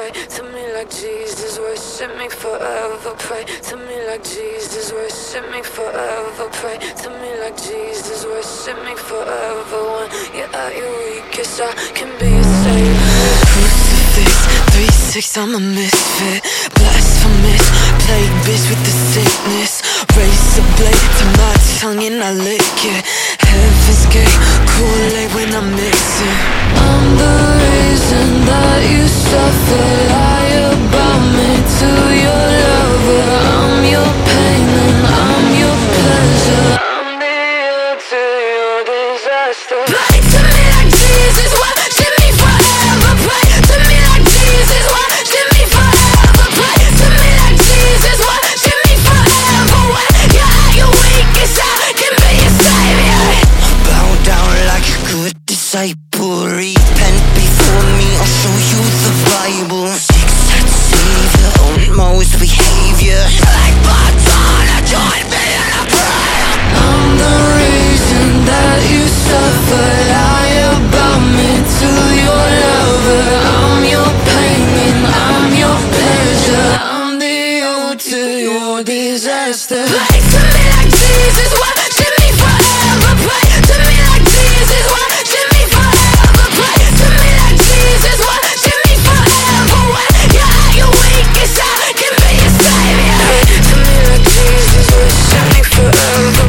pray to me like Jesus, worship me forever. Pray to me like Jesus, worship me forever. Pray to me like Jesus, worship me forever. When you're at your weakest, I can be a savior. Crucifix, 3-6, I'm a misfit. Blasphemous, plague bitch with the sickness. Razor blade to my tongue and I lick it. Heaven's gate, Kool-Aid when I mix it. I'm the reason that you suffer. Lie about me to your lover. I'm your pain and I'm your pleasure. I'm the end to your disaster. Pray to me like Jesus, worship me forever. Pray to me like Jesus, worship me forever. Pray to me like Jesus, worship me forever. When you're at your weakest, I can be your savior. Bow down like a good disciple. Repent before me, I'll show you the Bible. Zigzag savior, own most behavior. Like Madonna, join me in a prayer. I'm the reason that you suffer. Lie about me to your lover. I'm your pain and I'm your pleasure. I'm the ode to your disaster. Pray to me like Jesus, worship me forever. Pray to me like Jesus, worship me forever. Pray to me like Jesus, worship me forever. When you're at your weakest, I can be your savior. Pray to me like Jesus, worship me forever.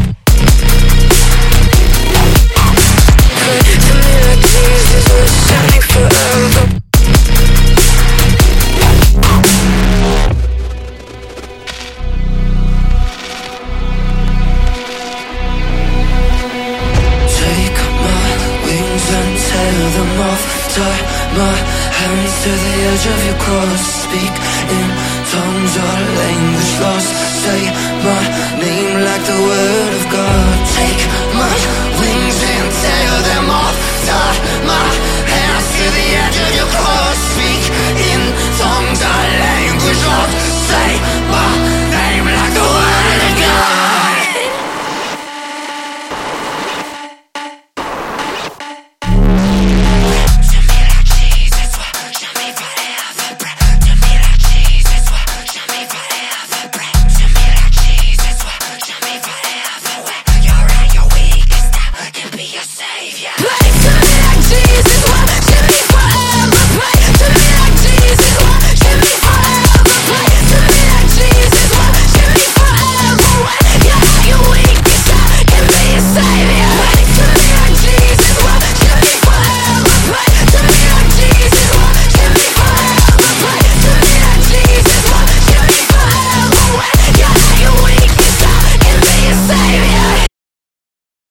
Pray to me like Jesus, worship me forever. Take my wings and tear them off. Tie my hands to the edge of your cross. Speak in tongues or language lost. Say my name like the word of God. Take my wings and tear them off. Tie my hands to the edge of your cross.